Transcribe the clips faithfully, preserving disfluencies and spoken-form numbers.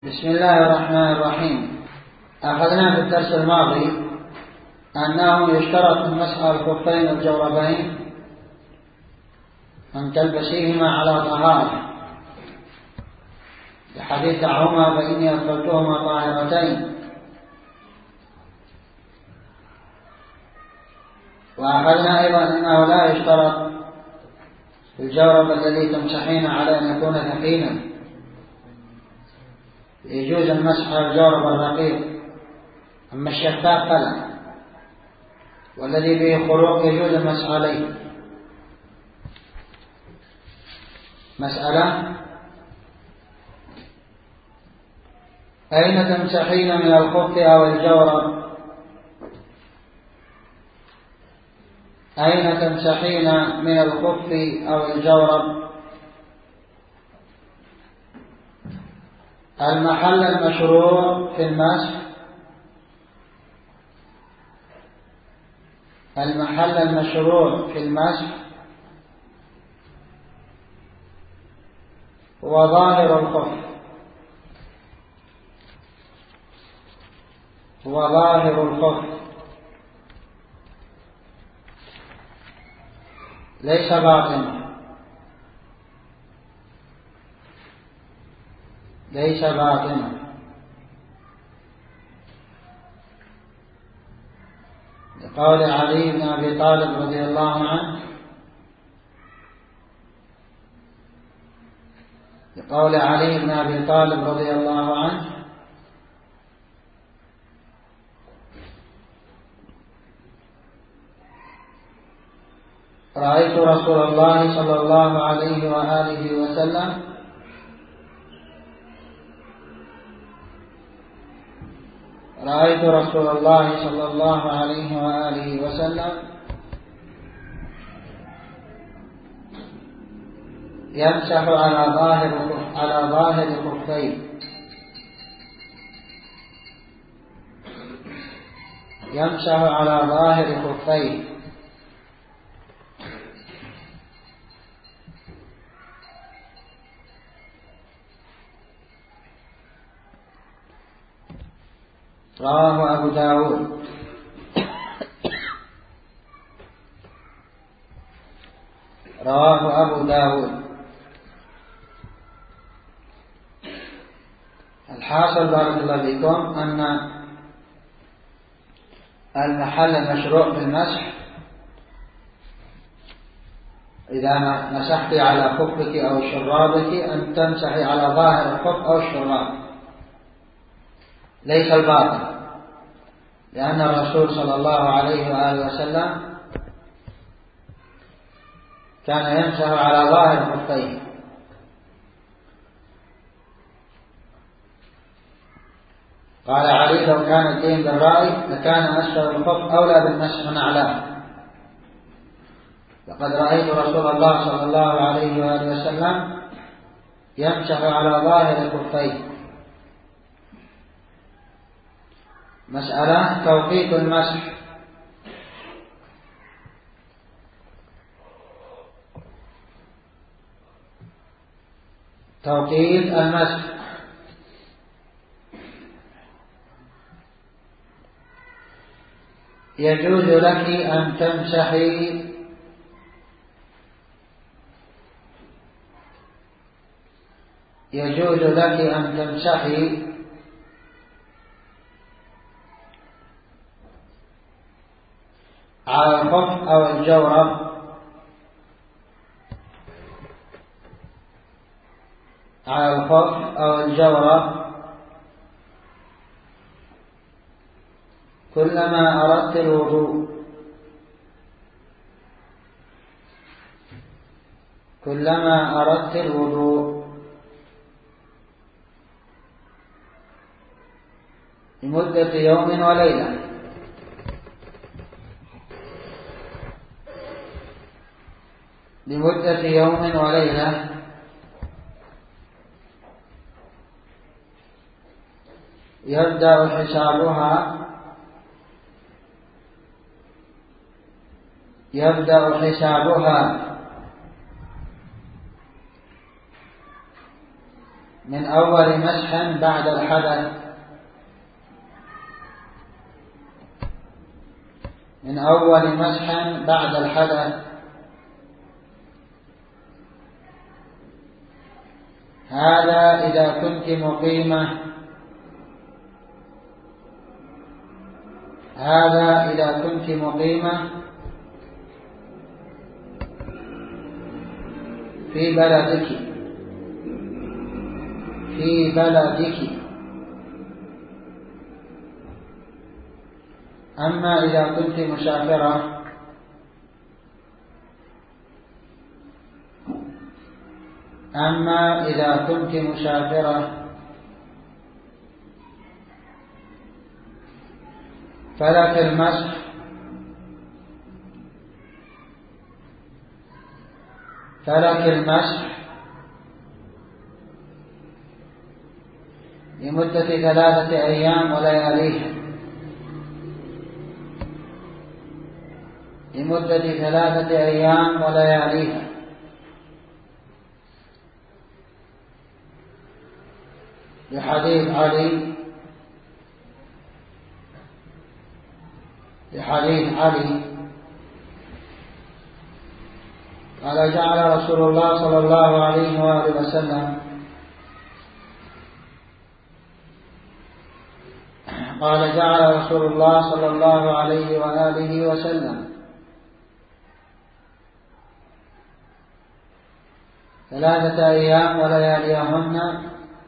بسم الله الرحمن الرحيم. أخذنا في الدرس الماضي أنه يشترط في مسح الخفين الجوربين أن تلبسيهما على طهارة، لحديث دعهما فإني أدخلتهما طاهرتين. وأخذنا أيضا أنه لا يشترط في الجورب الذي تمسحين على أن يكون ثقيلا، يجوز المسح على الجورب الرقيق، أما الشفاف فلا، والذي به خروق يجوز المسح عليه. مسألة: أين تمسحين من الخف أو الجورب؟ أين تمسحين من الخف أو الجورب؟ المحل المشروع في المسح المحل المشروع في المسح هو ظاهر الخف هو ظاهر الخف ليس باطنه ليس باطنه لقول علي بن أبي طالب رضي الله عنه لقول علي بن أبي طالب رضي الله عنه رأيت رسول الله صلى الله عليه وآله وسلم رأيت رسول الله صلى الله عليه وآله وسلم يمسح على ظاهر على ظاهر خفيه يمسح على ظاهر خفيه رواه أبو داود. رواه أبو داود. الحاصل بارك الله فيكم أن المحل المشروع في المسح إذا مسحت على خفك أو شرابك أن تمسحي على ظاهر الخف أو الشراب، ليس الباطن، لأن الرسول صلى الله عليه وآله وسلم كان يمسح على ظاهر خفيه. قال علي: لو كان الدين بالرأي لكان أسفل الخف أولى بالمسح من أعلاه، لقد رأيت رسول الله صلى الله عليه وآله وسلم يمسح على ظاهر خفيه. مسألة: توقيت المسح. توقيت المسح يجوز لك أن تمسحي يجوز لك أن تمسحي على الخف أو الجورب على الخف أو الجورب كلما أردت الوضوء كلما أردت الوضوء لمدة يوم وليلة لمدة يوم وليلة يبدأ حسابها يبدأ حسابها من أول مسح بعد الحدث من أول مسح بعد الحدث هذا إذا كنت مقيمة هذا إذا كنت مقيمة في بلدك في بلدك أما إذا كنت مسافرة أما إذا كنت مسافرة فلك المسح فلك المسح لمدة ثلاثة أيام ولياليها لمدة ثلاثة أيام ولياليها لحديث علي لحديث علي قال جعل رسول الله صلى الله عليه وآله وسلم قال جعل رسول الله صلى الله عليه وآله وسلم ثلاثة أيام ولياليهن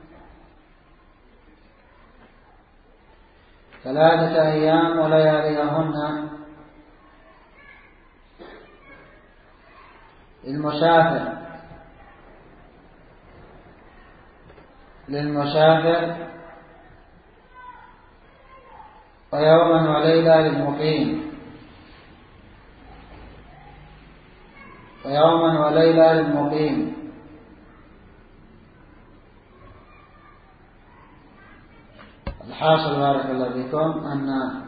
ثلاثة أيام ولياليهن للمسافر للمسافر ويوما وليلة للمقيم ويوما وليلة للمقيم الحاصل بارك الله فيكم أن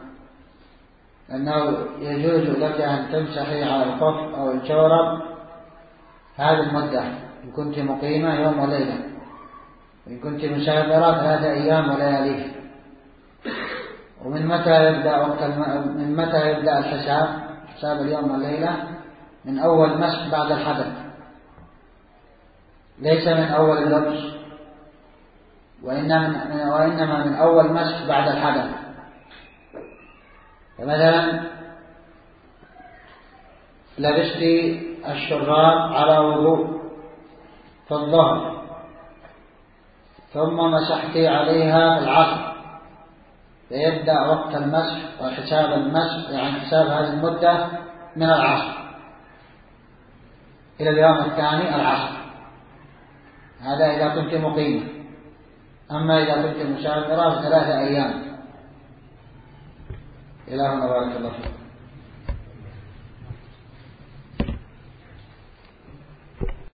أنه يجوز لك أن تمسحي على الخف أو الجورب هذه المدة إن كنت مقيمة يوم وليلة، وإن كنت مسافرة ثلاثة أيام ولياليه. ومن متى يبدأ وقت الم... من متى يبدأ الحساب حساب اليوم والليلة؟ من أول مسح بعد الحدث، ليس من أول اللبس، وإنما وإنما من أول مسح بعد الحدث. فمثلا لبست الشراب على وضوء في الظهر ثم مسحت عليها العصر، فيبدأ وقت المسح وحساب المسح يعني حساب هذه المدة من العصر إلى اليوم الثاني العصر. هذا إذا كنت مقيمة. أما إذا كنت مسافرة ثلاثة أيام. إلهنا بارك الله فيك.